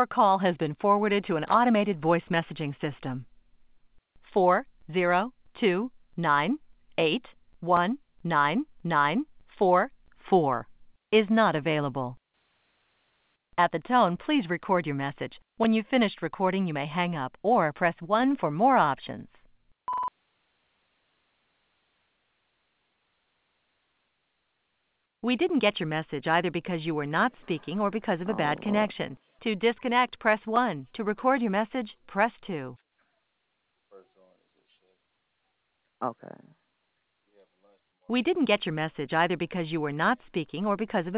Your call has been forwarded to an automated voice messaging system. 40298199444 is not available. At the tone, please record your message. When you've finished recording, you may hang up or press 1 for more options. We didn't get your message either because you were not speaking or because of a bad connection. To disconnect, press 1. To record your message, press 2. Okay. We didn't get your message either because you were not speaking or because of a